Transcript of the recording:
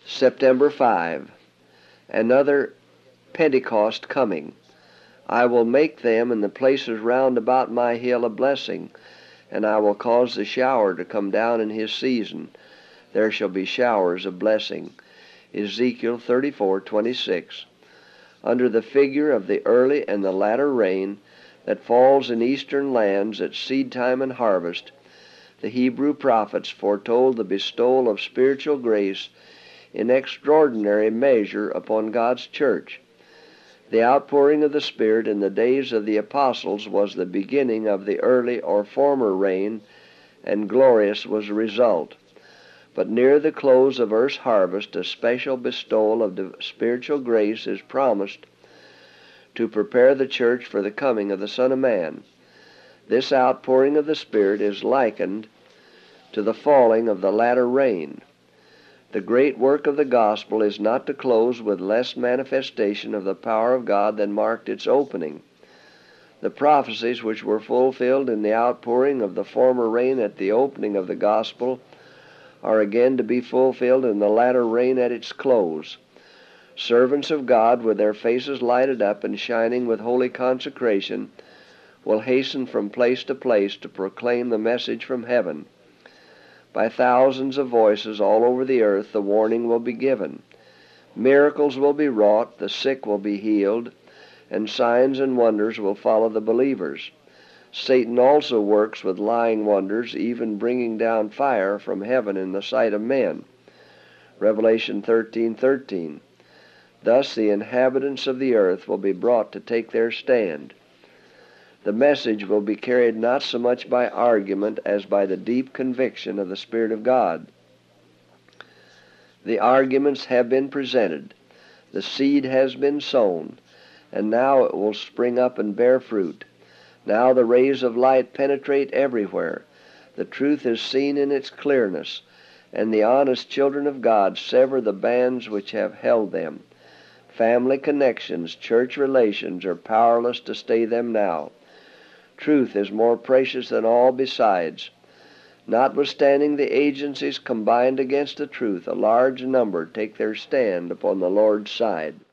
September 5. Another Pentecost coming. I will make them and the places round about my hill a blessing, and I will cause the shower to come down in his season. There shall be showers of blessing. Ezekiel 34:26. Under the figure of the early and the latter rain that falls in eastern lands at seed time and harvest, the Hebrew prophets foretold the bestowal of spiritual grace in extraordinary measure upon God's church. The outpouring of the Spirit in the days of the apostles was the beginning of the early or former rain, and glorious was the result. But near the close of earth's harvest, a special bestowal of spiritual grace is promised to prepare the church for the coming of the Son of Man. This outpouring of the Spirit is likened to the falling of the latter rain. The great work of the gospel is not to close with less manifestation of the power of God than marked its opening. The prophecies which were fulfilled in the outpouring of the former rain at the opening of the gospel are again to be fulfilled in the latter rain at its close. Servants of God, with their faces lighted up and shining with holy consecration, will hasten from place to place to proclaim the message from heaven. By thousands of voices all over the earth the warning will be given. Miracles will be wrought, the sick will be healed, and signs and wonders will follow the believers. Satan also works with lying wonders, even bringing down fire from heaven in the sight of men. Revelation 13:13. Thus the inhabitants of the earth will be brought to take their stand. The message will be carried not so much by argument as by the deep conviction of the Spirit of God. The arguments have been presented, the seed has been sown, and now it will spring up and bear fruit. Now the rays of light penetrate everywhere. The truth is seen in its clearness, and the honest children of God sever the bands which have held them. Family connections, church relations are powerless to stay them now. Truth is more precious than all besides. Notwithstanding the agencies combined against the truth, a large number take their stand upon the Lord's side.